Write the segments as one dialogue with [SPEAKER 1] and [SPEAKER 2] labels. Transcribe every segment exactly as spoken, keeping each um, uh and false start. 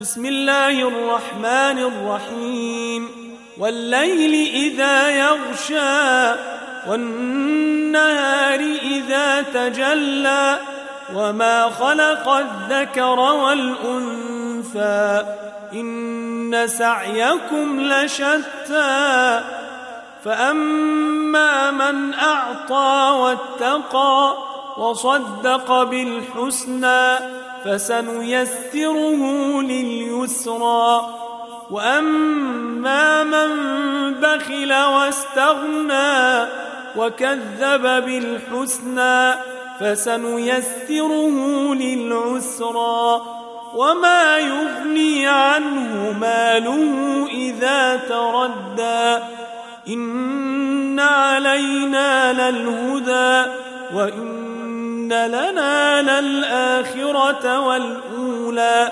[SPEAKER 1] بسم الله الرحمن الرحيم والليل إذا يغشى والنهار إذا تجلى وما خلق الذكر والأنثى إن سعيكم لشتى فأما من أعطى واتقى وصدق بالحسنى فسنيسره لليسرى وأما من بخل واستغنى وكذب بالحسنى فسنيسره للعسرى وما يغني عنه ماله إذا تردى إن علينا للهدى وإن لنا للآخرة والأولى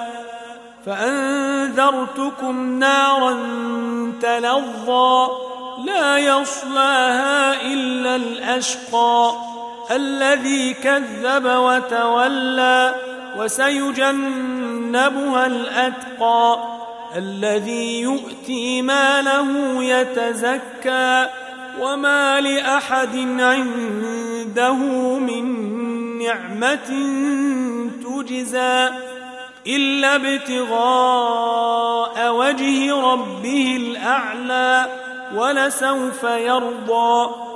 [SPEAKER 1] فأنذرتكم نارا تلظى لا يصلاها إلا الأشقى الذي كذب وتولى وسيجنبها الأتقى الذي يؤتي ماله يتزكى وما لأحد عنده من نعمة تجزى إلا ابتغاء وجه ربه الأعلى ولسوف يرضى